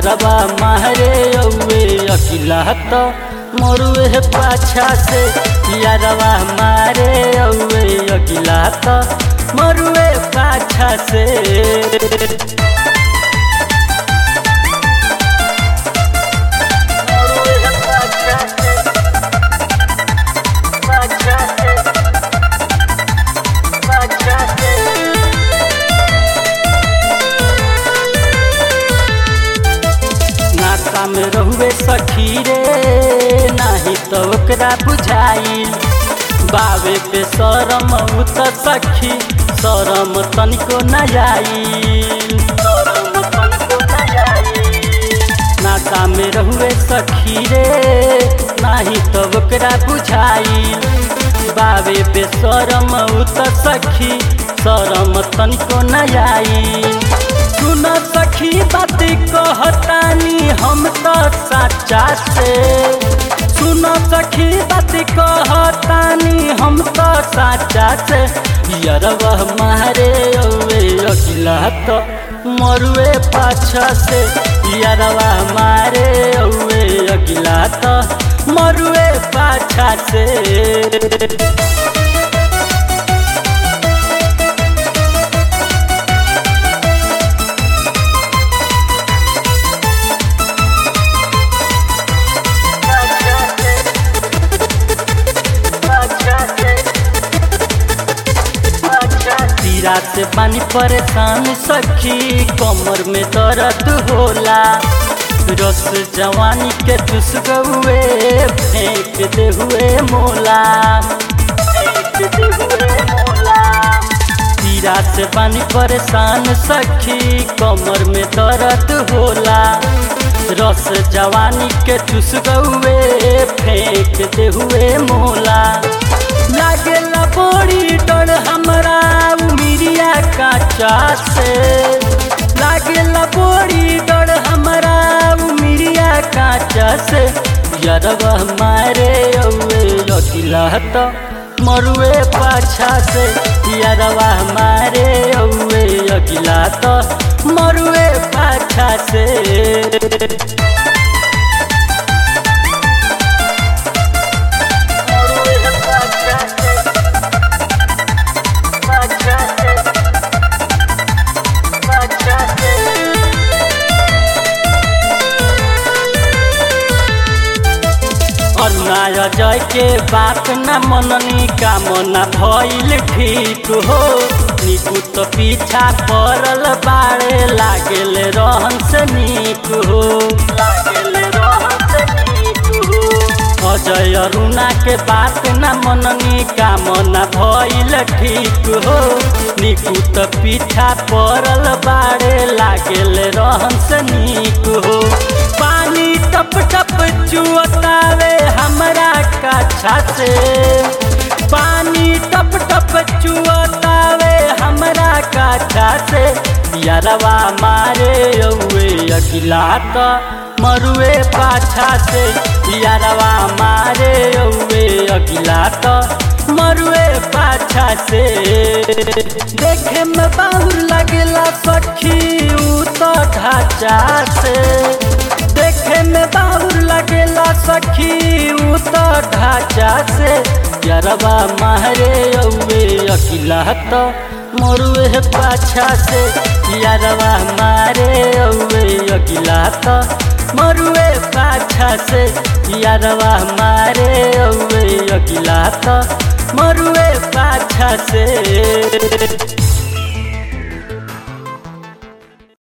यारवा मारे औवे अकिला तो मरुए पाछा से यारवा मारे औवे अकिला तो मरुए पाछा से। नाता में रहुए सखी रे नाही तो ओकरा बुझाइल बावे पे शरम उत सखी शरम तनिको न आइल। नाता में रहुए सखी रे नाही तो ओकरा बुझाइल बावे पे शरम उत सखी शरम तनिको न आइल। सुन सखी बात कहतानी हम तो सच्चा से सुन सखी बात कहतानी हम तो सच्चा से यारवा मारे औवे अकिला तो मरुए पाछा से यारवा मारे औवे अकिला तो मरुए पाछा से। रात से पानी परेशान सखी कमर में दर्द होला रस जवानी के चुस गए फेंक दे हुए मोला। रात से पानी परेशान सखी कमर में दर्द होला रस जवानी के चुस गए फेंक दे हुए मोला। लागेला बड़ी डर हमरा उमिरिया काचा से लागेला बड़ी डर हमरा उमिरिया काचा से यारवा मारे औवे अकिला तो मरुए पाछा से यारवा मारे औवे अकिला तो मरुए पाछा से। अन्याय जय के बात न मननी कामना भइल ठीक हो निकू तो पीछा पड़ल बाड़े लागेल रहन से नीक हो। अजय अरुणा के बात न मननी कामना भइल ठीक हो निकू तो पीछा पड़ल बाड़े लागेल रहन से नीक हो। पानी टप टप चुअतावे हमरा काछा से पानी टप टप चुअतावे हमरा काछा से यारवा मारे औवे अकिला तो मरुए पाछा से यारवा मारे औवे अकिला तो मरुए पाछा से। देखे में बाहुर लगेला सखी उ तो ढांचा से देखे में बाहुर लगेला सखी उ तो ढांचा से यारवा मारे औवे अकिला तो मरुए पाछा से यारवा मारे औवे अकिला तो मरुए पाछा से यारवा मारे औवे अकिला तो मरुए पाछा से।